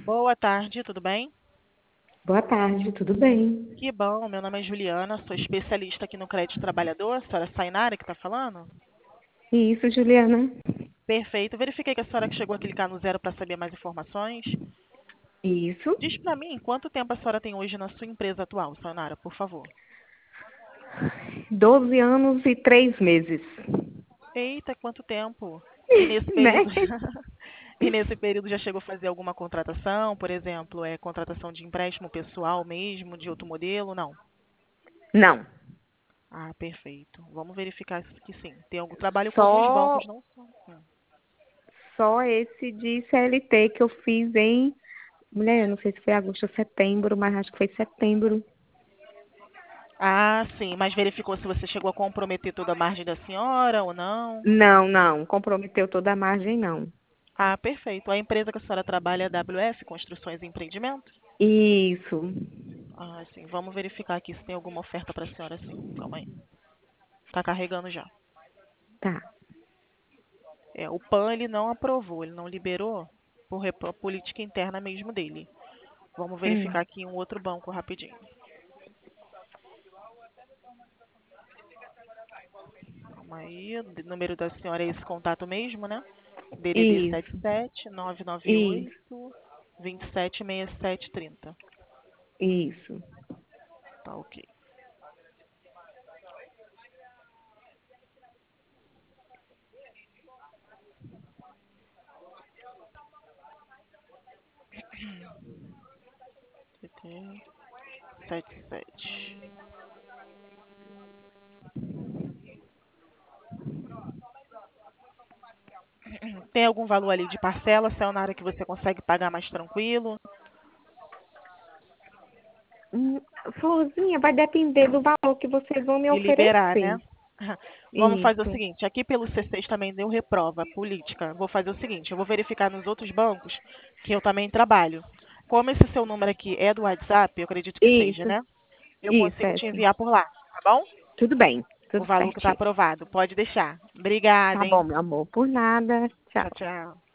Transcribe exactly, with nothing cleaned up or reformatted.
Boa tarde, tudo bem? Boa tarde, tudo bem? Que bom, meu nome é Juliana, sou especialista aqui no Crédito Trabalhador. A senhora Sainara que está falando? Isso, Juliana. Perfeito. Verifiquei que a senhora chegou a clicar no zero para saber mais informações. Isso. Diz para mim quanto tempo a senhora tem hoje na sua empresa atual, Sainara, por favor. Doze anos e três meses. Eita, quanto tempo! E nesse Né? período, e nesse período já chegou a fazer alguma contratação, por exemplo, é contratação de empréstimo pessoal mesmo, de outro modelo? Não. Não. Ah, perfeito. Vamos verificar que sim. Tem algum trabalho com alguns Só, bancos, não só. Hum. só esse de C L T que eu fiz em. Mulher, não sei se foi agosto ou setembro, mas acho que foi setembro. Ah, sim, mas verificou se você chegou a comprometer toda a margem da senhora ou não? Não, não. Comprometeu toda a margem, não. Ah, perfeito. A empresa que a senhora trabalha é a W F, Construções e Empreendimentos? Isso. Ah, sim. Vamos verificar aqui se tem alguma oferta para a senhora, sim. Calma aí. Tá carregando já. Tá. É, o P A N ele não aprovou, ele não liberou por repro- política interna mesmo dele. Vamos verificar Hum. aqui em um outro banco rapidinho. Calma aí. O número da senhora é esse contato mesmo, né? D D D sete Isso. sete nove nove Isso. oito dois sete seis sete três zero. Isso. Tá ok. D D sete sete. Tem algum valor ali de parcela, se é na área que você consegue pagar mais tranquilo Hum, Florzinha, vai depender do valor que vocês vão me e liberar, né? oferecer. Vamos fazer o Isso. seguinte, aqui pelo C seis também deu reprova política. Vou fazer o seguinte, eu vou verificar nos outros bancos que eu também trabalho. Como esse seu número aqui é do WhatsApp, eu acredito que seja, Isso. né? Eu Isso, consigo é te sim. enviar por lá, tá bom? Tudo bem, O tudo valor que está certinho. aprovado. Pode deixar. Obrigada, Tá bom, hein? meu amor. Por nada. Tchau, Tchau. tchau.